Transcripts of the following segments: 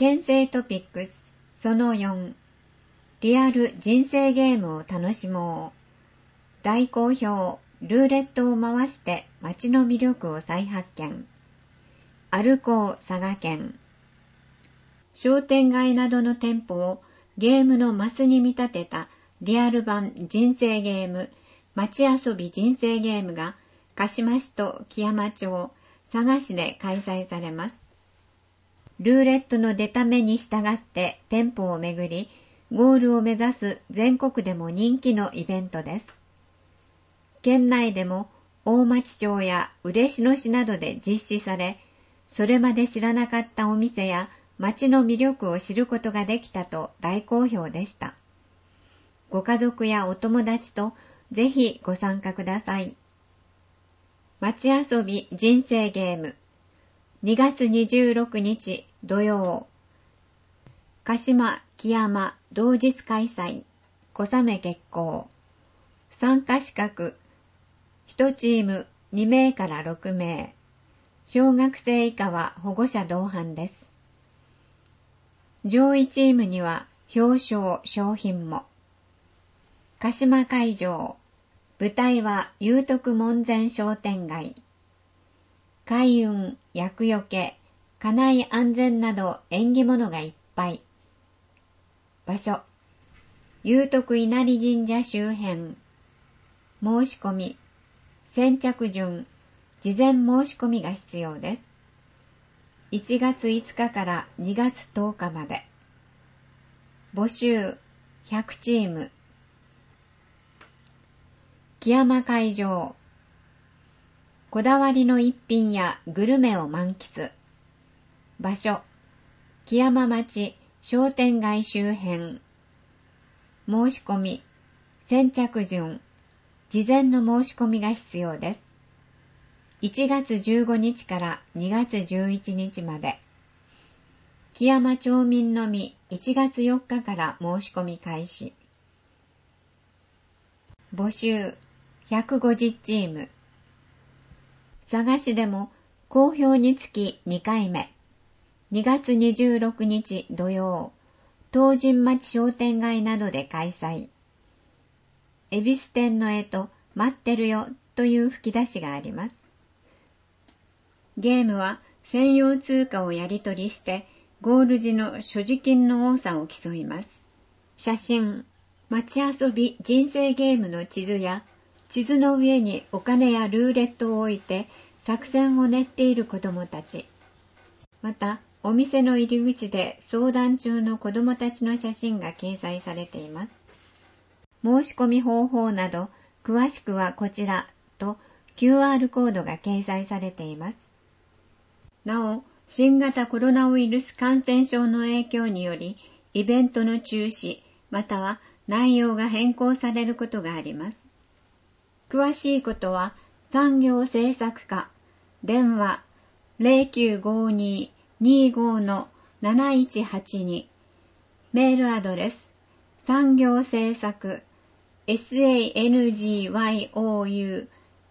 県政トピックスその4、リアル人生ゲームを楽しもう。大好評、ルーレットを回して街の魅力を再発見。歩こう佐賀県。商店街などの店舗をゲームのマスに見立てたリアル版人生ゲーム、街遊び人生ゲームが鹿島市と木山町、佐賀市で開催されます。ルーレットの出た目に従って店舗を巡り、ゴールを目指す全国でも人気のイベントです。県内でも大町町や嬉野市などで実施され、それまで知らなかったお店や街の魅力を知ることができたと大好評でした。ご家族やお友達とぜひご参加ください。街遊び人生ゲーム2月26日土曜、鹿島木山同日開催、小雨決行。参加資格1チーム2名から6名。小学生以下は保護者同伴です。上位チームには表彰賞品も。鹿島会場、舞台は祐徳門前商店街。開運、厄除け、家内安全など縁起物がいっぱい。場所、祐徳稲荷神社周辺。申し込み、先着順、事前申し込みが必要です。1月5日から2月10日まで。募集、100チーム。木山会場。こだわりの一品やグルメを満喫。場所、木山町商店街周辺。申し込み、先着順、事前の申し込みが必要です。1月15日から2月11日まで。木山町民のみ1月4日から申し込み開始。募集150チーム。佐賀市でも好評につき2回目。2月26日土曜、東神町商店街などで開催。恵比寿店の絵と待ってるよという吹き出しがあります。ゲームは専用通貨をやり取りしてゴール時の所持金の多さを競います。写真、街遊び人生ゲームの地図や地図の上にお金やルーレットを置いて作戦を練っている子どもたち。また、お店の入り口で相談中の子どもたちの写真が掲載されています。申し込み方法など、詳しくはこちらと QR コードが掲載されています。なお、新型コロナウイルス感染症の影響により、イベントの中止、または内容が変更されることがあります。詳しいことは、産業政策課、電話 0952-25-7182、メールアドレス、産業政策、sangyouseisaku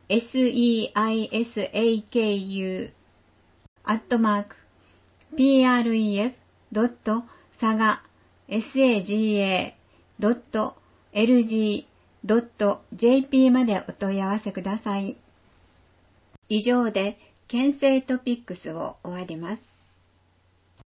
pref.saga.lg.jp までお問い合わせください。以上で県政トピックスを終わります。